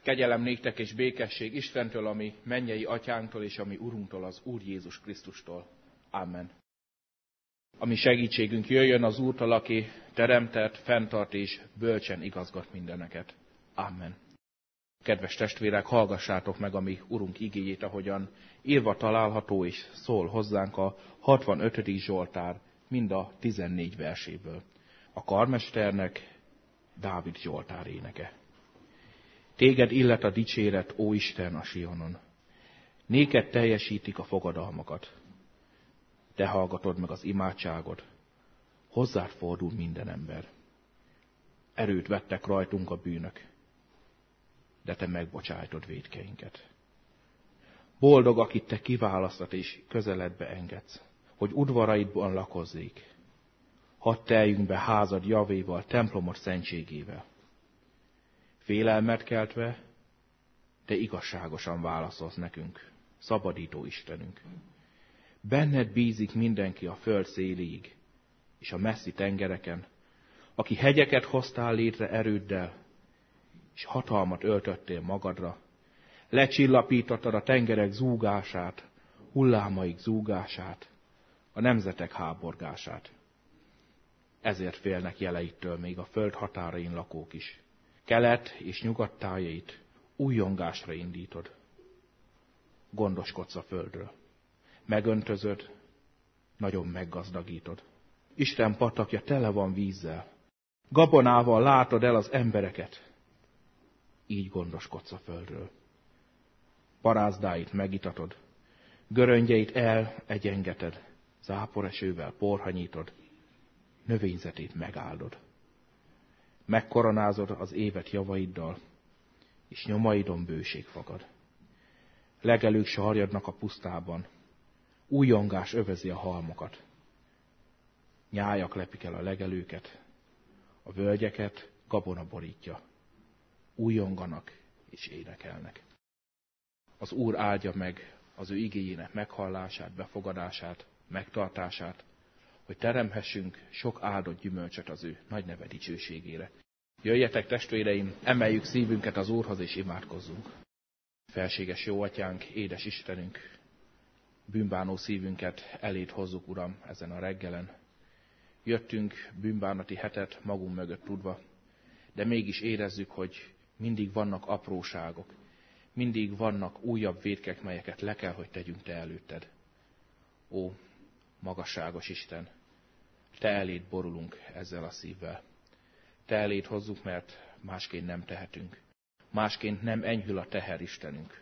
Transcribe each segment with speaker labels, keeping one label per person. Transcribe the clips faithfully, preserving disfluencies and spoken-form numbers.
Speaker 1: Kegyelem néktek és békesség Istentől, ami mennyei atyánktól és ami Urunktól, az Úr Jézus Krisztustól. Amen. Ami segítségünk jöjjön az Úrtól, aki teremtett, fenntart és bölcsen igazgat mindeneket. Amen. Kedves testvérek, hallgassátok meg a mi Urunk igéjét, ahogyan írva található és szól hozzánk a hatvanötödik Zsoltár, mind a tizennégy verséből. A karmesternek Dávid Zsoltár éneke. Téged illet a dicséret, ó Isten, a Sionon. Néked teljesítik a fogadalmakat. Te hallgatod meg az imádságot. Hozzád fordul minden ember. Erőt vettek rajtunk a bűnök, de te megbocsájtod vétkeinket. Boldog, akit te kiválasztat és közeledbe engedsz, hogy udvaraidban lakozzék. Hadd teljünk be házad javéval, templomod szentségével. Félelmet keltve, te igazságosan válaszolsz nekünk, szabadító Istenünk. Benned bízik mindenki a föld széléig, és a messzi tengereken, aki hegyeket hoztál létre erőddel, és hatalmat öltöttél magadra, lecsillapítottad a tengerek zúgását, hullámaik zúgását, a nemzetek háborgását. Ezért félnek jeleittől még a föld határain lakók is. Kelet és nyugat tájait újongásra indítod. Gondoskodsz a földről. Megöntözöd, nagyon meggazdagítod. Isten patakja tele van vízzel. Gabonával látod el az embereket. Így gondoskodsz a földről. Parázdáit megitatod, göröngyeit elegyengeted, záporesővel porhanyítod, növényzetét megáldod. Megkoronázod az évet javaiddal, és nyomaidon bőség fakad. Legelők sarjadnak a pusztában, újongás övezi a halmokat. Nyájak lepik el a legelőket, a völgyeket gabona borítja. Újonganak és énekelnek. Az Úr áldja meg az ő igéjének meghallását, befogadását, megtartását, hogy teremhessünk sok áldott gyümölcsöt az ő nagy neve dicsőségére. Jöjjetek, testvéreim, emeljük szívünket az Úrhoz és imádkozzunk. Felséges jó atyánk, édes Istenünk, bűnbánó szívünket eléd hozzuk, Uram, ezen a reggelen. Jöttünk bűnbánati hetet magunk mögött tudva, de mégis érezzük, hogy mindig vannak apróságok, mindig vannak újabb vétkek, melyeket le kell, hogy tegyünk te előtted. Ó, magasságos Isten, te eléd borulunk ezzel a szívvel. Te eléd hozzuk, mert másként nem tehetünk. Másként nem enyhül a teher, Istenünk.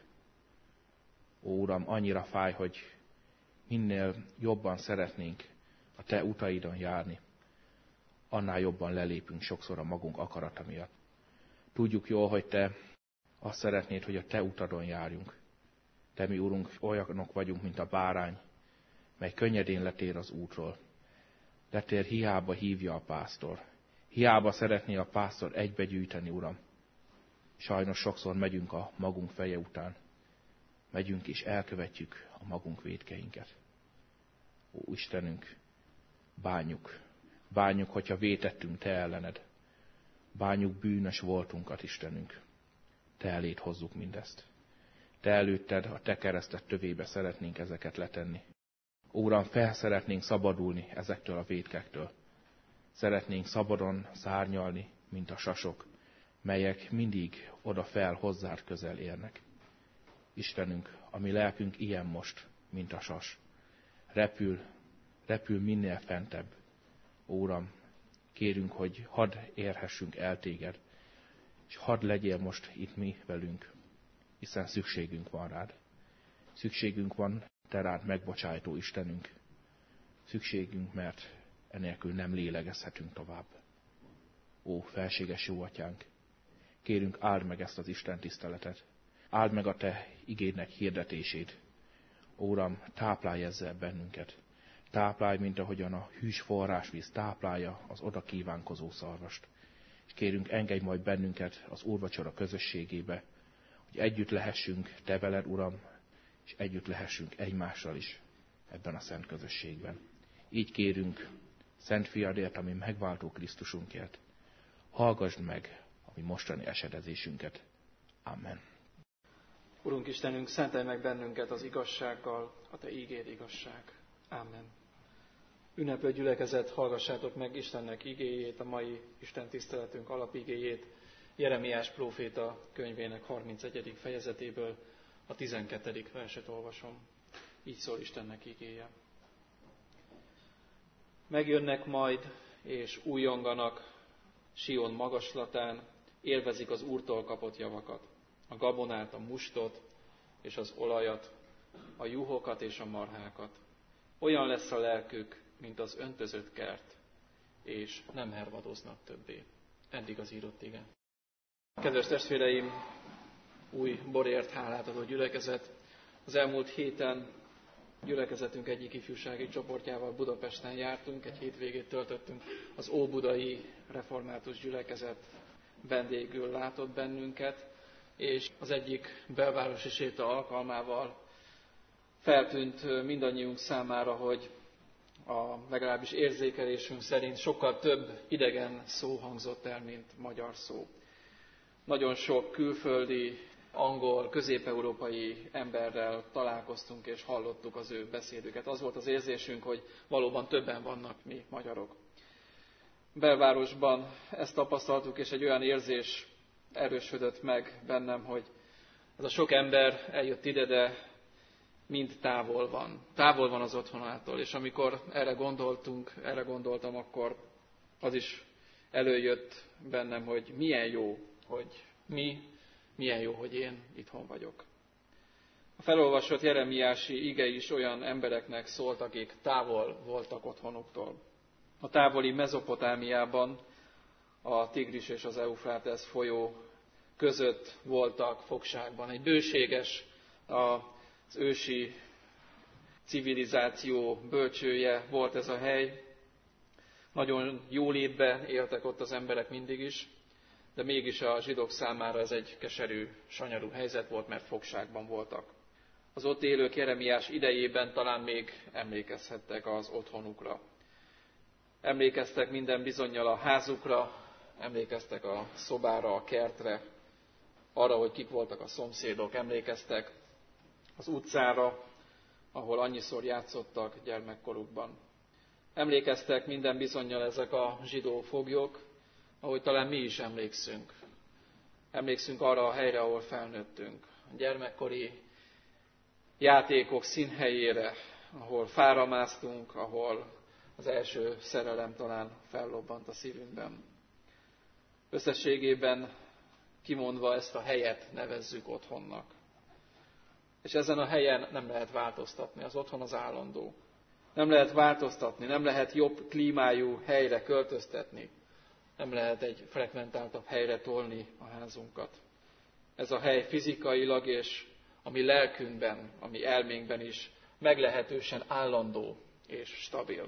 Speaker 1: Ó, Uram, annyira fáj, hogy minél jobban szeretnénk a te utaidon járni, annál jobban lelépünk sokszor a magunk akarata miatt. Tudjuk jól, hogy te azt szeretnéd, hogy a te utadon járjunk. Te, mi Urunk, olyanok vagyunk, mint a bárány, mely könnyedén letér az útról. Letér, hiába hívja a pásztor. Hiába szeretné a pásztor egybegyűjteni, Uram. Sajnos sokszor megyünk a magunk feje után. Megyünk és elkövetjük a magunk vétkeinket. Ó, Istenünk, bánjuk. Bánjuk, hogyha vétettünk te ellened. Bánjuk bűnös voltunkat, Istenünk. Te eléd hozzuk mindezt. Te előtted, a te kereszted tövébe szeretnénk ezeket letenni. Uram, fel szeretnénk szabadulni ezektől a vétkektől. Szeretnénk szabadon szárnyalni, mint a sasok, melyek mindig oda fel hozzád közel érnek. Istenünk, a mi lelkünk ilyen most, mint a sas. Repül, repül minél fentebb. Uram, kérünk, hogy hadd érhessünk el téged, és hadd legyél most itt mi velünk, hiszen szükségünk van rád. Szükségünk van te rád megbocsájtó Istenünk. Szükségünk, mert enélkül nem lélegezhetünk tovább. Ó, felséges jó atyánk, kérünk, áld meg ezt az Isten tiszteletet. Áld meg a te igédnek hirdetését. Ó, Uram, táplálj ezzel bennünket. Táplálj, mint ahogyan a hűs forrásvíz táplálja az oda kívánkozó szarvast. És kérünk, engedj majd bennünket az úrvacsora közösségébe, hogy együtt lehessünk te veled, Uram, és együtt lehessünk egymással is ebben a szent közösségben. Így kérünk, Szent Fiadért, ami megváltó Krisztusunkért, hallgasd meg a mi mostani esedezésünket. Amen.
Speaker 2: Urunk Istenünk, szentelj meg bennünket az igazsággal, a Te ígéd igazság. Amen. Ünneplő gyülekezet, hallgassátok meg Istennek igéjét, a mai Isten tiszteletünk alapigéjét, Jeremiás próféta könyvének harmincegyedik fejezetéből a tizenkettedik verset olvasom. Így szól Istennek igéje. Megjönnek majd, és újonganak Sion magaslatán, élvezik az Úrtól kapott javakat, a gabonát, a mustot és az olajat, a juhokat és a marhákat. Olyan lesz a lelkük, mint az öntözött kert, és nem hervadoznak többé. Eddig az írott ige. Kedves testvéreim, új borért hálát adó gyülekezet. Az elmúlt héten gyülekezetünk egyik ifjúsági csoportjával Budapesten jártunk, egy hétvégét töltöttünk. Az óbudai református gyülekezet vendégül látott bennünket, és az egyik belvárosi séta alkalmával feltűnt mindannyiunk számára, hogy a legalábbis érzékelésünk szerint sokkal több idegen szó hangzott el, mint magyar szó. Nagyon sok külföldi, angol, közép-európai emberrel találkoztunk és hallottuk az ő beszédüket. Az volt az érzésünk, hogy valóban többen vannak mi magyarok. Belvárosban ezt tapasztaltuk, és egy olyan érzés erősödött meg bennem, hogy ez a sok ember eljött ide, de mind távol van. Távol van az otthonától, és amikor erre gondoltunk, erre gondoltam, akkor az is előjött bennem, hogy milyen jó, hogy mi, milyen jó, hogy én itthon vagyok. A felolvasott jeremiási ige is olyan embereknek szólt, akik távol voltak otthonuktól. A távoli Mezopotámiában a Tigris és az Eufrátesz folyó között voltak fogságban. Egy bőséges, az ősi civilizáció bölcsője volt ez a hely. Nagyon jólétben éltek ott az emberek mindig is, de mégis a zsidók számára ez egy keserű, sanyarú helyzet volt, mert fogságban voltak. Az ott élők Jeremiás idejében talán még emlékezhettek az otthonukra. Emlékeztek minden bizonnyal a házukra, emlékeztek a szobára, a kertre, arra, hogy kik voltak a szomszédok, emlékeztek az utcára, ahol annyiszor játszottak gyermekkorukban. Emlékeztek minden bizonnyal ezek a zsidó foglyok, ahogy talán mi is emlékszünk. Emlékszünk arra a helyre, ahol felnőttünk. A gyermekkori játékok színhelyére, ahol fára másztunk, ahol az első szerelem talán fellobbant a szívünkben. Összességében kimondva ezt a helyet nevezzük otthonnak. És ezen a helyen nem lehet változtatni, az otthon az állandó. Nem lehet változtatni, nem lehet jobb klímájú helyre költöztetni. Nem lehet egy frekventáltabb helyre tolni a házunkat. Ez a hely fizikailag és a mi lelkünkben, a mi elménkben is meglehetősen állandó és stabil.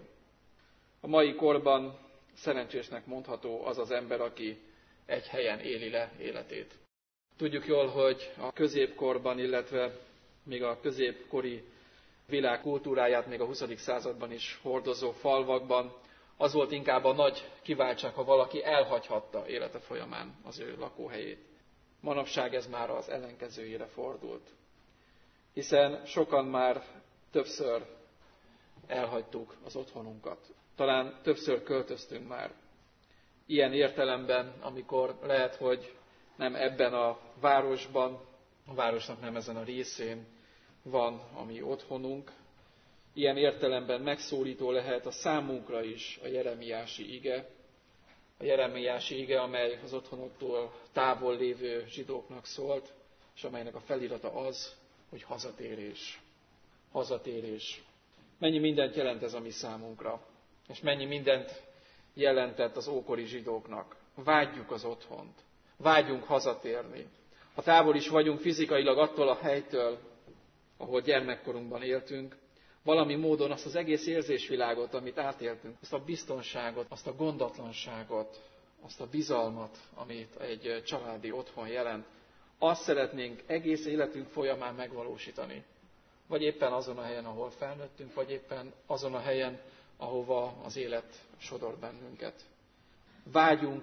Speaker 2: A mai korban szerencsésnek mondható az az ember, aki egy helyen éli le életét. Tudjuk jól, hogy a középkorban, illetve még a középkori világ kultúráját még a huszadik században is hordozó falvakban az volt inkább a nagy kiváltság, ha valaki elhagyhatta élete folyamán az ő lakóhelyét. Manapság ez már az ellenkezőjére fordult. Hiszen sokan már többször elhagytuk az otthonunkat. Talán többször költöztünk már. Ilyen értelemben, amikor lehet, hogy nem ebben a városban, a városnak nem ezen a részén van a mi otthonunk. Ilyen értelemben megszólító lehet a számunkra is a jeremiási ige. A jeremiási ige, amely az otthonoktól távol lévő zsidóknak szólt, és amelynek a felirata az, hogy hazatérés. Hazatérés. Mennyi mindent jelent ez a mi számunkra, és mennyi mindent jelentett az ókori zsidóknak. Vágyjuk az otthont, vágyunk hazatérni. Ha távol is vagyunk fizikailag attól a helytől, ahol gyermekkorunkban éltünk, valami módon azt az egész érzésvilágot, amit átéltünk, azt a biztonságot, azt a gondatlanságot, azt a bizalmat, amit egy családi otthon jelent, azt szeretnénk egész életünk folyamán megvalósítani. Vagy éppen azon a helyen, ahol felnőttünk, vagy éppen azon a helyen, ahova az élet sodor bennünket. Vágyunk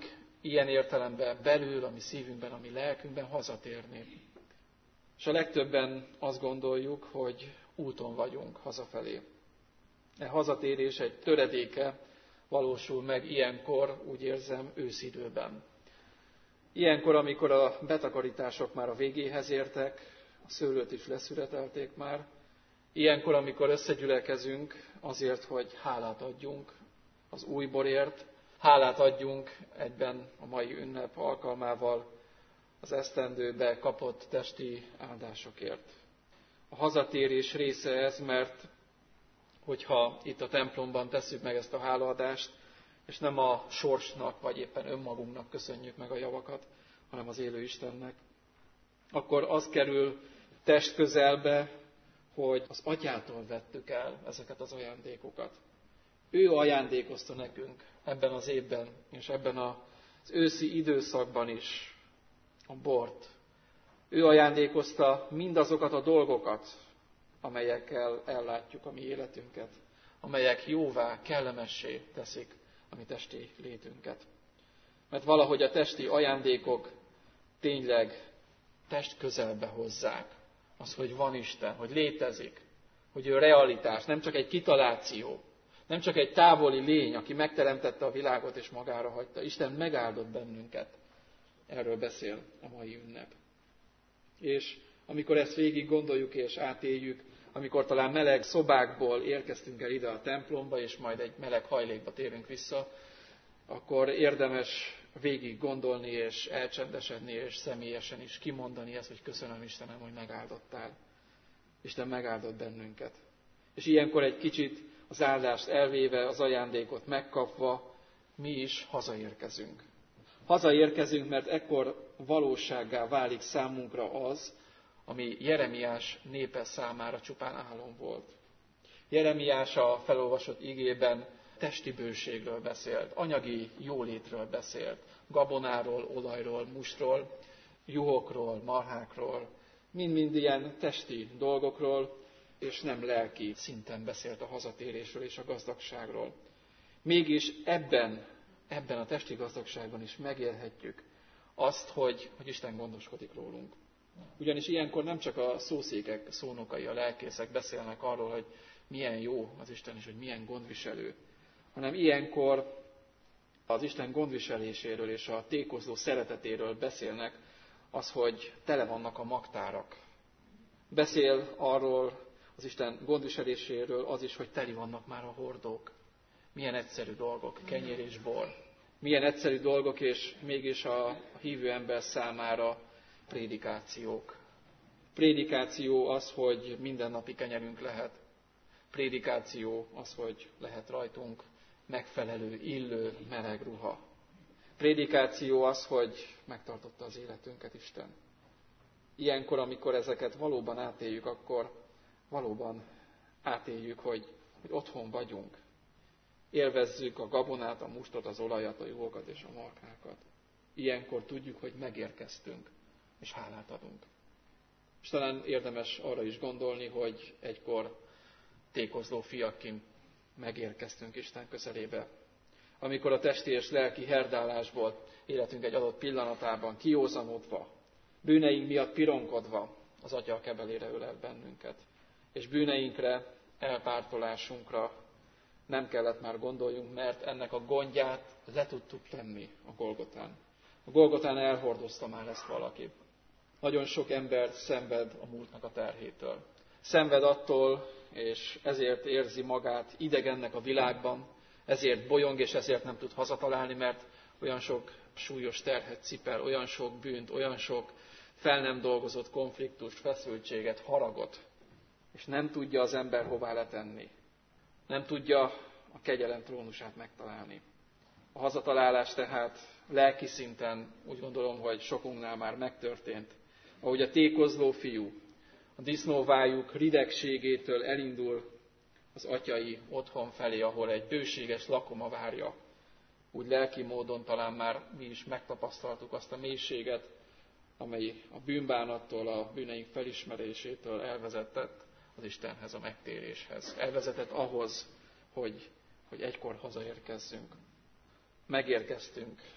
Speaker 2: ilyen értelemben belül, a mi szívünkben, a mi lelkünkben hazatérni. És a legtöbben azt gondoljuk, hogy úton vagyunk hazafelé. E hazatérés egy töredéke valósul meg ilyenkor, úgy érzem, őszidőben. Ilyenkor, amikor a betakarítások már a végéhez értek, a szőlőt is leszüretelték már, ilyenkor, amikor összegyülekezünk azért, hogy hálát adjunk az új borért, hálát adjunk egyben a mai ünnep alkalmával az esztendőbe kapott testi áldásokért. A hazatérés része ez, mert hogyha itt a templomban tesszük meg ezt a hálaadást, és nem a sorsnak, vagy éppen önmagunknak köszönjük meg a javakat, hanem az élő Istennek, akkor az kerül test közelbe, hogy az Atyától vettük el ezeket az ajándékokat. Ő ajándékozta nekünk ebben az évben, és ebben az őszi időszakban is a bort. Ő ajándékozta mindazokat a dolgokat, amelyekkel ellátjuk a mi életünket, amelyek jóvá, kellemessé teszik a mi testi létünket. Mert valahogy a testi ajándékok tényleg test közelbe hozzák. Az, hogy van Isten, hogy létezik, hogy ő realitás, nem csak egy kitaláció, nem csak egy távoli lény, aki megteremtette a világot és magára hagyta. Isten megáldott bennünket. Erről beszél a mai ünnep. És amikor ezt végig gondoljuk és átéljük, amikor talán meleg szobákból érkeztünk el ide a templomba, és majd egy meleg hajlékba térünk vissza, akkor érdemes végig gondolni, és elcsendesedni, és személyesen is kimondani ezt, hogy köszönöm Istenem, hogy megáldottál. Isten megáldott bennünket. És ilyenkor egy kicsit az áldást elvéve, az ajándékot megkapva, mi is hazaérkezünk. Hazaérkezünk, mert ekkor valósággá válik számunkra az, ami Jeremiás népe számára csupán álom volt. Jeremiás a felolvasott igében testi bőségről beszélt, anyagi jólétről beszélt, gabonáról, olajról, mustról, juhokról, marhákról, mind-mind ilyen testi dolgokról, és nem lelki szinten beszélt a hazatérésről és a gazdagságról. Mégis ebben, ebben a testi gazdagságban is megélhetjük azt, hogy, hogy Isten gondoskodik rólunk. Ugyanis ilyenkor nem csak a szószékek, szónokai, a lelkészek beszélnek arról, hogy milyen jó az Isten és hogy milyen gondviselő, hanem ilyenkor az Isten gondviseléséről és a tékozló szeretetéről beszélnek, az, hogy tele vannak a magtárak. Beszél arról az Isten gondviseléséről az is, hogy teli vannak már a hordók. Milyen egyszerű dolgok, kenyér és bor. Milyen egyszerű dolgok, és mégis a hívő ember számára prédikációk. Prédikáció az, hogy mindennapi kenyerünk lehet. Prédikáció az, hogy lehet rajtunk megfelelő, illő, meleg ruha. Prédikáció az, hogy megtartotta az életünket Isten. Ilyenkor, amikor ezeket valóban átéljük, akkor valóban átéljük, hogy, hogy otthon vagyunk. Élvezzük a gabonát, a mustot, az olajat, a juhokat és a marhákat. Ilyenkor tudjuk, hogy megérkeztünk, és hálát adunk. És talán érdemes arra is gondolni, hogy egykor tékozló fiakként megérkeztünk Isten közelébe. Amikor a testi és lelki herdálásból életünk egy adott pillanatában kiózanodva, bűneink miatt pironkodva az Atya a kebelére ölel bennünket. És bűneinkre, elpártolásunkra nem kellett már gondoljunk, mert ennek a gondját le tudtuk tenni a Golgotán. A Golgotán elhordozta már ezt valaki. Nagyon sok ember szenved a múltnak a terhétől. Szenved attól, és ezért érzi magát idegennek a világban, ezért bolyong, és ezért nem tud hazatalálni, mert olyan sok súlyos terhet cipel, olyan sok bűnt, olyan sok fel nem dolgozott konfliktust, feszültséget, haragot, és nem tudja az ember hová letenni. Nem tudja a kegyelem trónusát megtalálni. A hazatalálás tehát lelki szinten úgy gondolom, hogy sokunknál már megtörtént. Ahogy a tékozló fiú a disznóvájuk ridegségétől elindul az atyai otthon felé, ahol egy bőséges lakoma várja, úgy lelki módon talán már mi is megtapasztaltuk azt a mélységet, amely a bűnbánattól, a bűneink felismerésétől elvezetett az Istenhez, a megtéréshez. Elvezetett ahhoz, hogy, hogy egykor hazaérkezzünk. Megérkeztünk,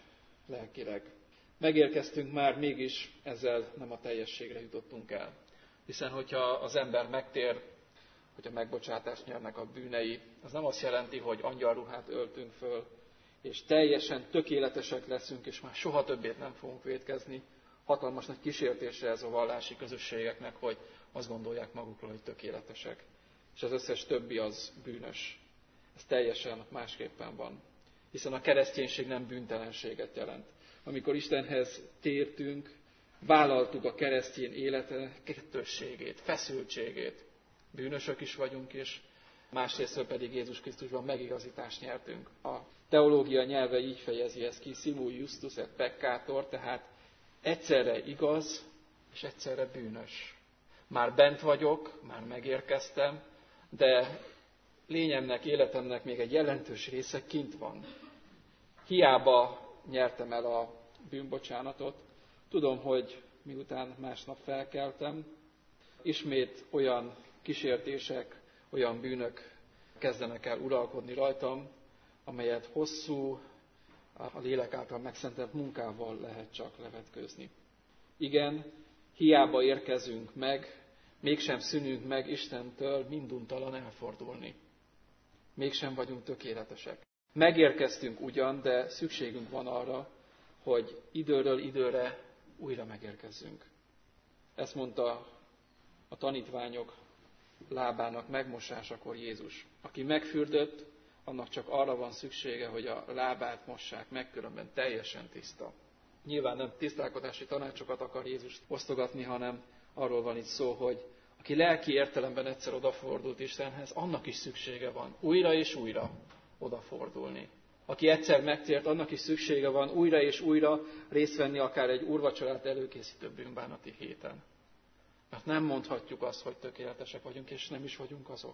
Speaker 2: lelkileg. Megérkeztünk már, mégis ezzel nem a teljességre jutottunk el. Hiszen, hogyha az ember megtér, hogyha megbocsátást nyernek a bűnei, az nem azt jelenti, hogy angyalruhát öltünk föl, és teljesen tökéletesek leszünk, és már soha többét nem fogunk vétkezni. Hatalmas nagy kísértése ez a vallási közösségeknek, hogy azt gondolják magukról, hogy tökéletesek. És az összes többi az bűnös. Ez teljesen másképpen van. Hiszen a kereszténység nem bűntelenséget jelent. Amikor Istenhez tértünk, vállaltuk a keresztény élete kettősségét, feszültségét. Bűnösök is vagyunk, és másrészt pedig Jézus Krisztusban megigazítást nyertünk. A teológia nyelve így fejezi ezt ki, simul justus et peccator, tehát egyszerre igaz, és egyszerre bűnös. Már bent vagyok, már megérkeztem, de lényemnek, életemnek még egy jelentős része kint van. Hiába nyertem el a bűnbocsánatot. Tudom, hogy miután másnap felkeltem, ismét olyan kísértések, olyan bűnök kezdenek el uralkodni rajtam, amelyet hosszú, a lélek által megszentelt munkával lehet csak levetkőzni. Igen, hiába érkezünk meg, mégsem szűnünk meg Istentől minduntalan elfordulni. Mégsem vagyunk tökéletesek. Megérkeztünk ugyan, de szükségünk van arra, hogy időről időre újra megérkezzünk. Ezt mondta a tanítványok lábának megmosásakor Jézus. Aki megfürdött, annak csak arra van szüksége, hogy a lábát mossák meg, különben teljesen tiszta. Nyilván nem tisztálkodási tanácsokat akar Jézus osztogatni, hanem arról van itt szó, hogy aki lelki értelemben egyszer odafordult Istenhez, annak is szüksége van újra és újra odafordulni. Aki egyszer megtért, annak is szüksége van újra és újra részt venni akár egy úrvacsorát előkészítő bűnbánati héten. Mert nem mondhatjuk azt, hogy tökéletesek vagyunk, és nem is vagyunk azok.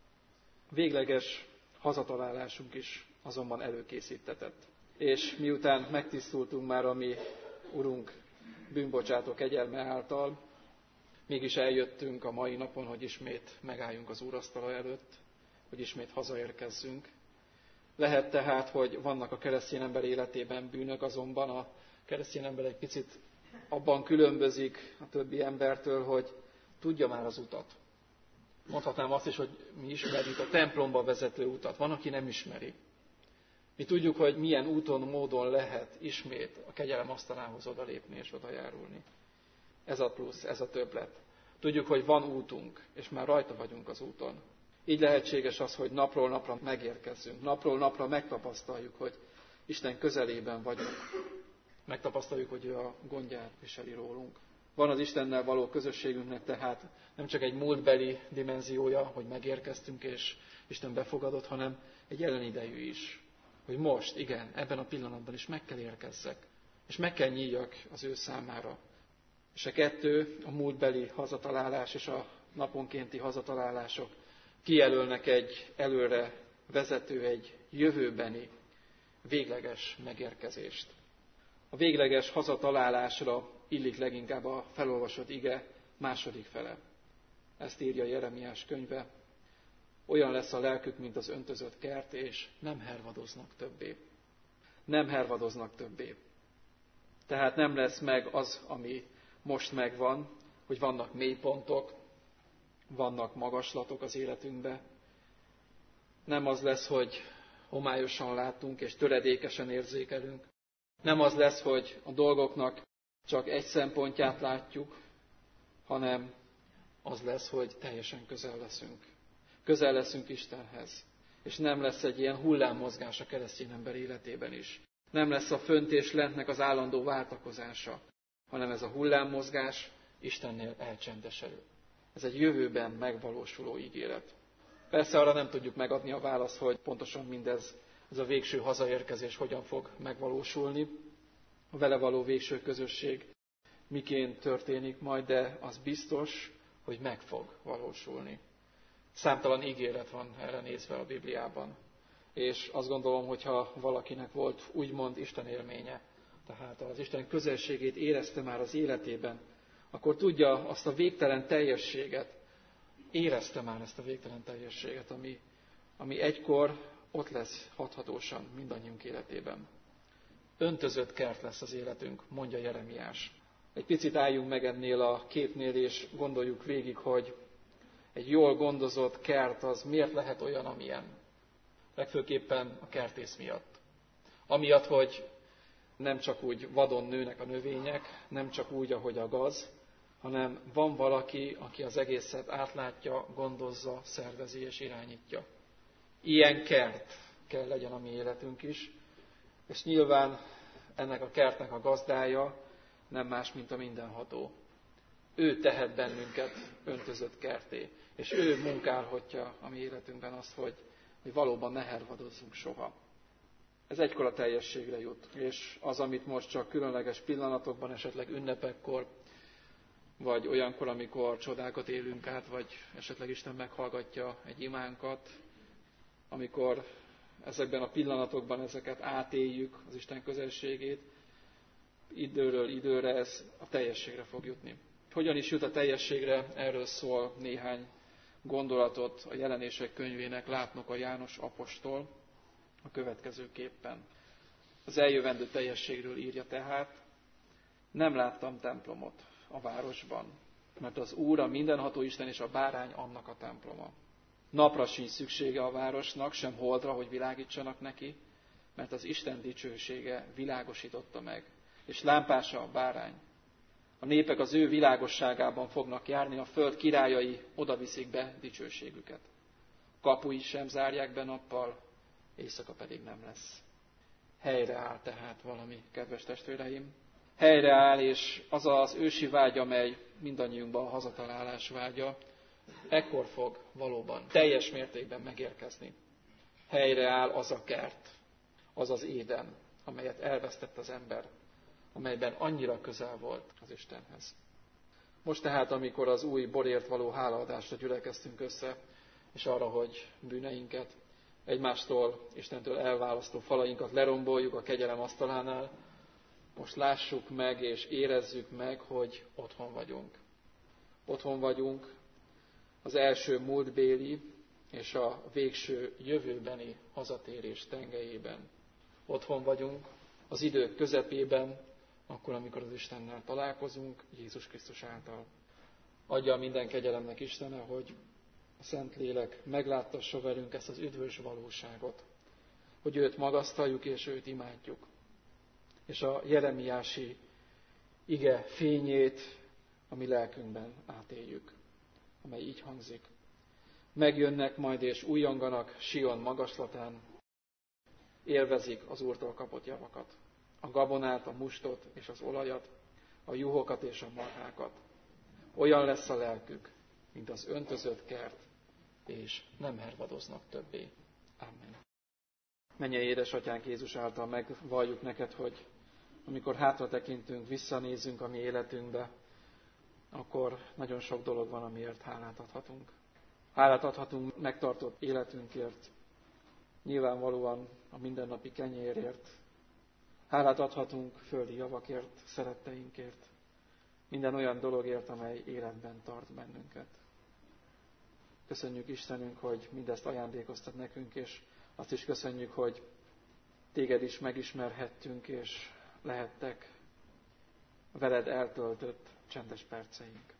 Speaker 2: Végleges hazatalálásunk is azonban előkészítetett. És miután megtisztultunk már a mi Urunk bűnbocsátó kegyelme által, mégis eljöttünk a mai napon, hogy ismét megálljunk az úrasztala előtt, hogy ismét hazaérkezzünk. Lehet tehát, hogy vannak a keresztény ember életében bűnök, azonban a keresztény ember egy picit abban különbözik a többi embertől, hogy tudja már az utat. Mondhatnám azt is, hogy mi ismerjük a templomba vezető utat. Van, aki nem ismeri. Mi tudjuk, hogy milyen úton, módon lehet ismét a kegyelem asztalához odalépni és odajárulni. Ez a plusz, ez a többlet. Tudjuk, hogy van útunk, és már rajta vagyunk az úton. Így lehetséges az, hogy napról napra megérkezzünk. Napról napra megtapasztaljuk, hogy Isten közelében vagyunk. Megtapasztaljuk, hogy ő a gondját viseli rólunk. Van az Istennel való közösségünknek tehát nem csak egy múltbeli dimenziója, hogy megérkeztünk és Isten befogadott, hanem egy jelenidejű is. Hogy most, igen, ebben a pillanatban is meg kell érkezzek. És meg kell nyíljak az ő számára. És a kettő, a múltbeli hazatalálás és a naponkénti hazatalálások kijelölnek egy előre vezető, egy jövőbeni, végleges megérkezést. A végleges hazatalálásra illik leginkább a felolvasott ige második fele. Ezt írja Jeremiás könyve. Olyan lesz a lelkük, mint az öntözött kert, és nem hervadoznak többé. Nem hervadoznak többé. Tehát nem lesz meg az, ami most megvan, hogy vannak mélypontok, vannak magaslatok az életünkben. Nem az lesz, hogy homályosan látunk és töredékesen érzékelünk. Nem az lesz, hogy a dolgoknak csak egy szempontját látjuk, hanem az lesz, hogy teljesen közel leszünk. Közel leszünk Istenhez. És nem lesz egy ilyen hullámmozgás a keresztény ember életében is. Nem lesz a fönt és lentnek az állandó váltakozása, hanem ez a hullámmozgás Istennél elcsendesedő. Ez egy jövőben megvalósuló ígéret. Persze arra nem tudjuk megadni a választ, hogy pontosan mindez, ez a végső hazaérkezés hogyan fog megvalósulni. A vele való végső közösség miként történik majd, de az biztos, hogy meg fog valósulni. Számtalan ígéret van erre nézve a Bibliában. És azt gondolom, hogyha valakinek volt úgymond Isten élménye, tehát az Isten közelségét érezte már az életében, akkor tudja azt a végtelen teljességet, érezte már ezt a végtelen teljességet, ami, ami egykor ott lesz hathatósan mindannyiunk életében. öntözött kert lesz az életünk, mondja Jeremiás. Egy picit álljunk meg ennél a képnél, és gondoljuk végig, hogy egy jól gondozott kert az miért lehet olyan, amilyen. Legfőképpen a kertész miatt. Amiatt, hogy nem csak úgy vadon nőnek a növények, nem csak úgy, ahogy a gaz, hanem van valaki, aki az egészet átlátja, gondozza, szervezi és irányítja. Ilyen kert kell legyen a mi életünk is, és nyilván ennek a kertnek a gazdája nem más, mint a mindenható. Ő tehet bennünket öntözött kerté, és ő munkálhatja a mi életünkben azt, hogy mi valóban ne hervadozzunk soha. Ez egykor a teljességre jut, és az, amit most csak különleges pillanatokban, esetleg ünnepekkor, vagy olyankor, amikor csodákat élünk át, vagy esetleg Isten meghallgatja egy imánkat, amikor ezekben a pillanatokban ezeket átéljük, az Isten közelségét, időről időre ez a teljességre fog jutni. Hogyan is jut a teljességre, erről szól néhány gondolatot a Jelenések könyvének látnok a János apostol a következőképpen. Az eljövendő teljességről írja tehát: nem láttam templomot a városban, mert az Úr, a mindenható Isten és a bárány annak a temploma. Napra sincs szüksége a városnak, sem holdra, hogy világítsanak neki, mert az Isten dicsősége világosította meg, és lámpása a bárány. A népek az ő világosságában fognak járni, a föld királyai odaviszik be dicsőségüket. Kapui sem zárják be nappal, éjszaka pedig nem lesz. Helyreáll tehát valami, kedves testvéreim. Helyreáll, és az az ősi vágy, amely mindannyiunkban a hazatalálás vágya, ekkor fog valóban teljes mértékben megérkezni. Helyreáll az a kert, az az Éden, amelyet elvesztett az ember, amelyben annyira közel volt az Istenhez. Most tehát, amikor az új borért való hálaadásra gyülekeztünk össze, és arra, hogy bűneinket, egymástól, Istentől elválasztó falainkat leromboljuk a kegyelem asztalánál, most lássuk meg és érezzük meg, hogy otthon vagyunk. Otthon vagyunk az első múltbéli és a végső jövőbeni hazatérés tengelyében. Otthon vagyunk az idők közepében, akkor, amikor az Istennel találkozunk, Jézus Krisztus által. Adja minden kegyelemnek Istene, hogy a Szentlélek megláttassa velünk ezt az üdvös valóságot, hogy őt magasztaljuk és őt imádjuk. És a jeremiási ige fényét a mi lelkünkben átéljük, amely így hangzik. Megjönnek majd és újonganak Sion magaslatán, élvezik az Úrtól kapott javakat, a gabonát, a mustot és az olajat, a juhokat és a marhákat. Olyan lesz a lelkük, mint az öntözött kert, és nem hervadoznak többé. Amen. Mennyei édesatyánk, Jézus által megvalljuk neked, hogy amikor hátra tekintünk, visszanézünk a mi életünkbe, akkor nagyon sok dolog van, amiért hálát adhatunk. Hálát adhatunk megtartott életünkért, nyilvánvalóan a mindennapi kenyérért. Hálát adhatunk földi javakért, szeretteinkért, minden olyan dologért, amely életben tart bennünket. Köszönjük Istenünk, hogy mindezt ajándékoztat nekünk, és azt is köszönjük, hogy téged is megismerhettünk, és lehettek veled eltöltött csendes perceink.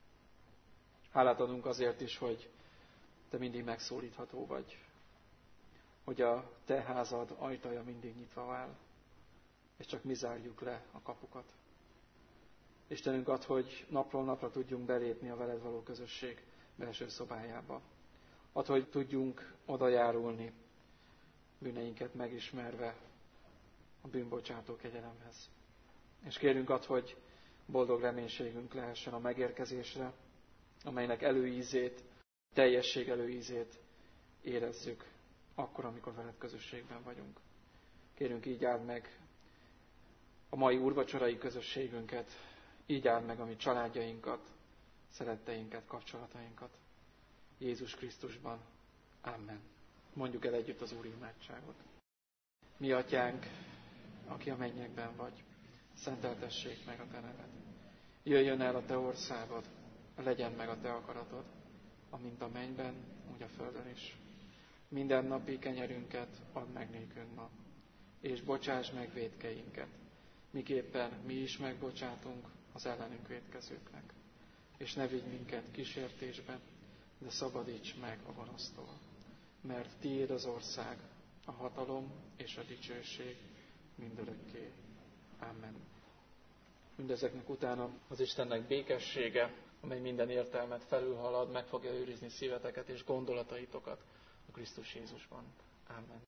Speaker 2: Hálát adunk azért is, hogy te mindig megszólítható vagy, hogy a te házad ajtaja mindig nyitva áll, és csak mi zárjuk le a kapukat. Istenünk, ad, hogy napról napra tudjunk belépni a veled való közösség belső szobájába. Ad, hogy tudjunk odajárulni, bűneinket megismerve a bűnbocsátó kegyelemhez. És kérünk, ad, hogy boldog reménységünk lehessen a megérkezésre, amelynek előízét, teljesség előízét érezzük akkor, amikor veled közösségben vagyunk. Kérünk, így áld meg a mai úrvacsorai közösségünket, így áld meg a mi családjainkat, szeretteinket, kapcsolatainkat. Jézus Krisztusban. Amen. Mondjuk el együtt az Úr imádságot. Mi atyánk, aki a mennyekben vagy, szenteltessék meg a te neved. Jöjjön el a te országod, legyen meg a te akaratod, amint a mennyben, úgy a földön is. Minden napi kenyerünket add meg nékünk ma, és bocsáss meg vétkeinket, miképpen mi is megbocsátunk az ellenünk vétkezőknek. És ne vigy minket kísértésbe, de szabadíts meg a gonosztól. Mert tiéd az ország, a hatalom és a dicsőség mindörökké. Amen. Mindezeknek utána az Istennek békessége, amely minden értelmet felülhalad, meg fogja őrizni szíveteket és gondolataitokat a Krisztus Jézusban. Amen.